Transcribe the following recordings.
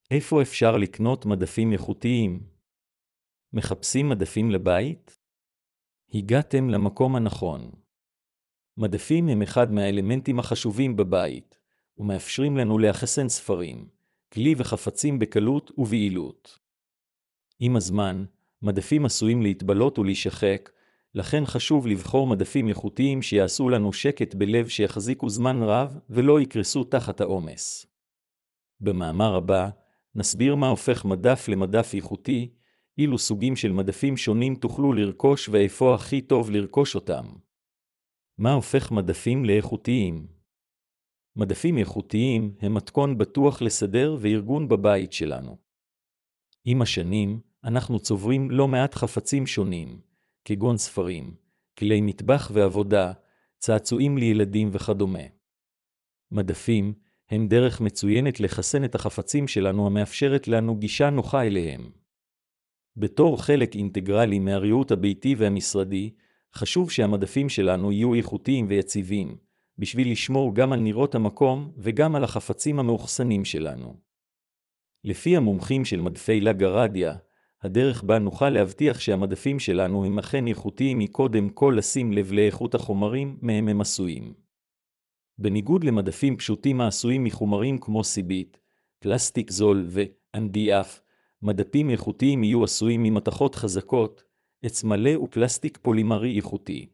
איפה אפשר לקנות מדפים איכותיים? מחפשים מדפים לבית? הגעתם למקום הנכון. מדפים הם אחד מהאלמנטים החשובים בבית, ומאפשרים לנו לאחסן ספרים, כלי וחפצים בקלות וביעילות. עם הזמן, מדפים עשויים להתבלות ולהישחק, לכן חשוב לבחור מדפים איכותיים שיעשו לנו שקט בלב שיחזיקו זמן רב ולא יקרסו תחת העומס. במאמר הבא, נסביר מה הופך מדף למדף איכותי, אילו סוגים של מדפים שונים תוכלו לרכוש ואיפה הכי טוב לרכוש אותם. מה הופך מדפים לאיכותיים? מדפים איכותיים הם מתכון בטוח לסדר וארגון בבית שלנו. עם השנים, אנחנו צוברים לא מעט חפצים שונים, כגון ספרים, כלי מטבח ועבודה, צעצועים לילדים וכדומה. מדפים הם דרך מצוינת לחסן את החפצים שלנו המאפשרת לנו גישה נוחה אליהם. בתור חלק אינטגרלי מהריהוט הביתי והמשרדי, חשוב שהמדפים שלנו יהיו איכותיים ויציבים, בשביל לשמור גם על נראות המקום וגם על החפצים המאוחסנים שלנו. לפי המומחים של מדפי לגרדיה, הדרך בה נוכל להבטיח שהמדפים שלנו הם אכן איכותיים היא קודם כל לשים לב לאיכות החומרים מהם הם עשויים. בניגוד למדפים פשוטים העשויים מחומרים כמו סיבית, פלסטיק זול ו-MDF, מדפים איכותיים יהיו עשויים ממתכות חזקות, עץ מלא ופלסטיק פולימרי איכותי.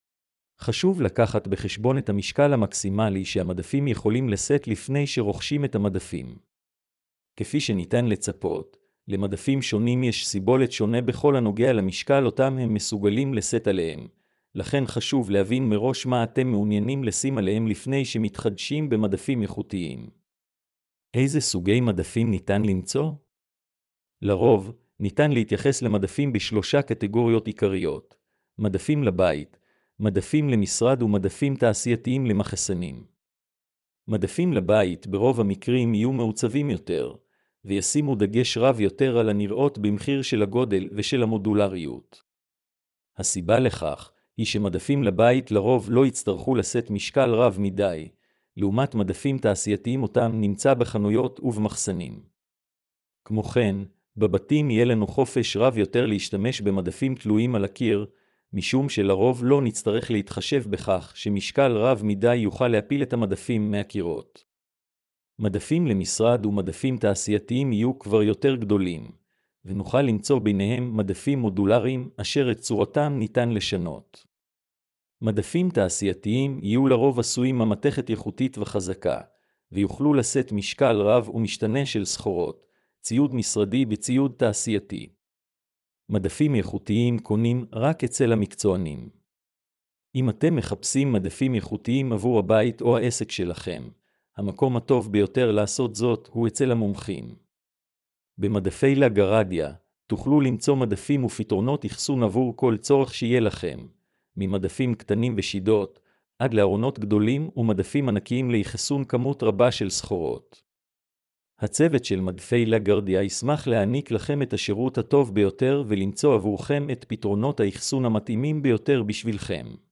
חשוב לקחת בחשבון את המשקל המקסימלי שהמדפים יכולים לשאת לפני שרוכשים את המדפים. כפי שניתן לצפות, למדפים שונים יש סיבולת שונה בכל הנוגע למשקל אותם הם מסוגלים לשאת עליהם, לכן חשוב להבין מראש מה אתם מעוניינים לשים עליהם לפני שמתחדשים במדפים איכותיים. איזה סוגי מדפים ניתן למצוא? לרוב, ניתן להתייחס למדפים בשלושה קטגוריות עיקריות: מדפים לבית, מדפים למשרד ומדפים תעשייתיים למחסנים. מדפים לבית ברוב המקרים יהיו מעוצבים יותר, וישימו דגש רב יותר על הנראות במחיר של הגודל ושל המודולריות. הסיבה לכך היא שמדפים לבית לרוב לא יצטרכו לשאת משקל רב מדי, לעומת מדפים תעשייתיים אותם נמצא בחנויות ובמחסנים. כמו כן, בבתים יהיה לנו חופש רב יותר להשתמש במדפים תלויים על הקיר, משום שלרוב לא נצטרך להתחשב בכך שמשקל רב מדי יוכל להפיל את המדפים מהקירות. מדפים למשרד ומדפים תעשייתיים יהיו כבר יותר גדולים, ונוכל למצוא ביניהם מדפים מודולריים אשר את צורתם ניתן לשנות. מדפים תעשייתיים יהיו לרוב עשויים ממתכת איכותית וחזקה, ויוכלו לשאת משקל רב ומשתנה של סחורות, ציוד משרדי וציוד תעשייתי. מדפים איכותיים קונים רק אצל המקצוענים. אם אתם מחפשים מדפים איכותיים עבור הבית או העסק שלכם, המקום הטוב ביותר לעשות זאת הוא אצל המומחים. במדפי לגרדיה תוכלו למצוא מדפים ופתרונות אחסון עבור כל צורך שיהיה לכם, ממדפים קטנים ושידות, עד לארונות גדולים ומדפים ענקיים לאחסון כמות רבה של סחורות. הצוות של מדפי לגרדיה ישמח להעניק לכם את השירות הטוב ביותר ולמצוא עבורכם את פתרונות האחסון המתאימים ביותר בשבילכם.